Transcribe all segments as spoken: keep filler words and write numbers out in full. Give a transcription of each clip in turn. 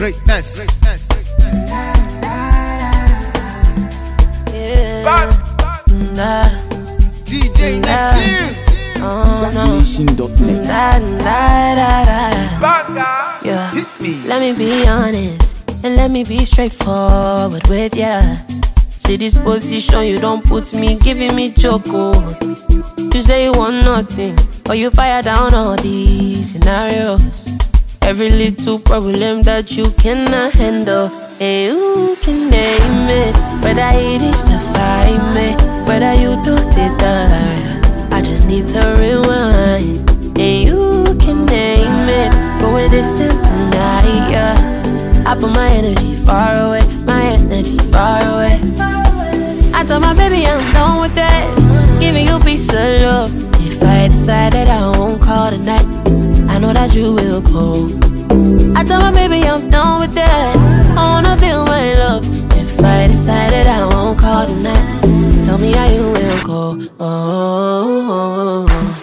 Greatness. Yeah. Nah. D J Neptune. Oh, no. Nation dot net. Da, da, da, da. Yeah. Hit me. Let me be honest and let me be straightforward with ya. See this position you don't put me, giving me choco. You say you want nothing, but you fire down all these scenarios. Every little problem that you cannot handle. Hey, who can name it? Whether it is to find me, whether you don't desire, I just need to rewind. And you can name it, going distant tonight, yeah. I put my energy far away, my energy far away. I told my baby I'm done with that, giving you peace of love. If I decide that I won't call tonight, I know that you will call. I told my baby I'm done with that, I wanna feel my love. If I decide that I won't call tonight, tell me how you will call. Oh, oh, oh, oh.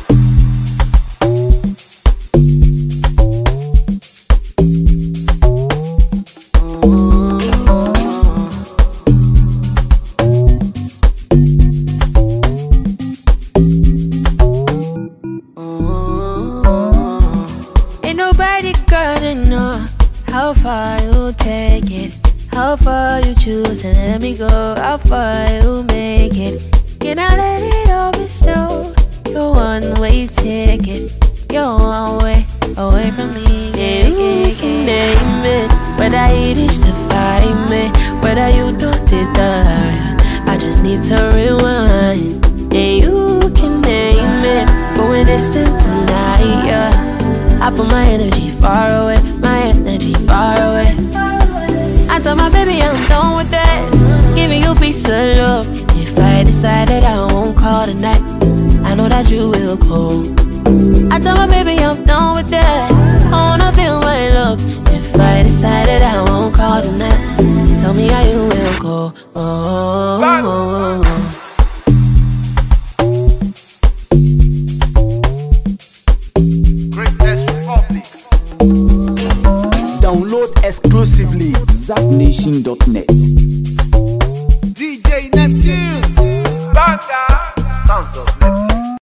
Nobody gotta know how far you take it, how far you choose and let me go, how far you make it. Can I let it all be still? Your one-way ticket, your one way away from me. Yeah, you can name it, whether it is to find me, whether you don't desire, I just need to rewind. Yeah, you can name it, going distant tonight, yeah. I put my energy far away, my energy far away. I told my baby I'm done with that, giving you peace of love. If I decide that I won't call tonight, I know that you will call. I told my baby I'm done with that, I wanna feel my love. If I decide that I won't call tonight, tell me how you will call. Oh, oh, oh, oh. Download exclusively Zap Nation dot net. D J Neptune.